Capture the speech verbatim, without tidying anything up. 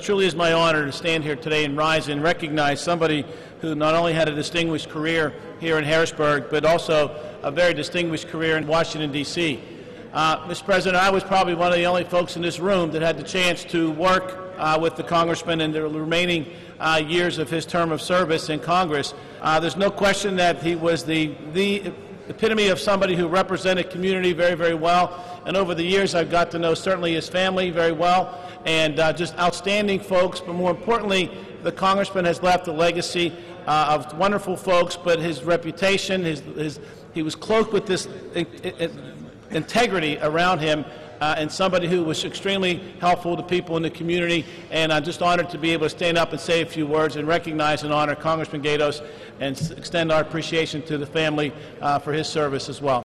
It truly is my honor to stand here today and rise and recognize somebody who not only had a distinguished career here in Harrisburg, but also a very distinguished career in Washington, D C Uh, Mister President, I was probably one of the only folks in this room that had the chance to work uh, with the Congressman in the remaining uh, years of his term of service in Congress. Uh, there's no question that he was the, the epitome of somebody who represented community very, very well. And over the years, I've got to know certainly his family very well, and uh, just outstanding folks. But more importantly, the Congressman has left a legacy uh, of wonderful folks, but his reputation, his, his, he was cloaked with this in, in, integrity around him, uh, and somebody who was extremely helpful to people in the community. And I'm just honored to be able to stand up and say a few words and recognize and honor Congressman Gatos and extend our appreciation to the family uh, for his service as well.